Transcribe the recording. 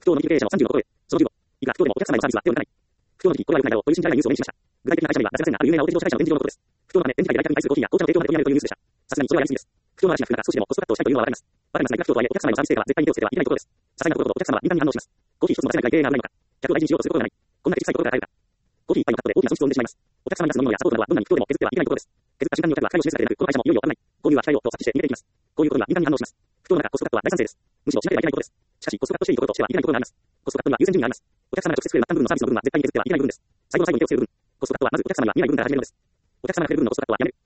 不当の経営者の30のことで、その15、以下不当でもお客様へのサービスは手を抜かない。不当の時、これは良くないだろうという信じられないニュースを目にしました。具体的な会社名は出せませんが、ある有名な大手自動車会社の展示場のことです。不当なため、展示会で来客に対するコーヒーや紅茶の提供まで取りやめるというニュースでした。さすがにそれはやりすぎです。不当な話が来る中、少しでもコストカットをしたいというのはわかります。わかりますが、いくら不当とはいえ、お客様へのサービス低下は絶対に手をつけてはいけないことです。些細なことほどお客様は敏感に反応します。コーヒー一つも出せないくらい経営が危ないのか。客を大事にしようとすることではない。こんな小さいことから変えるか。コーヒー一杯のカットで大きな損失を生んでしまいます。お客様に出す飲み物やサポートなどはどんなに不当でも削ってはいけないことです。削った瞬間にお客は期待も示されなく、この会社もいよいよ危ない。購入は控えようと察知して逃げていきます。こういうことには敏感に反応します。不当な中、コストカットは大賛成です。むしろしなければいけないことです。しかし、コストカットしていいところとしてはいけないところがあります。コストカットには優先順位があります。お客様が直接作れる末端部分のサービスの部分は絶対に削ってはいけない部分です。最後の最後に手をつける部分。コストカットはまずお客様には見えない部分から始めるのです。お客様が触れる部分のコストカットはやめる。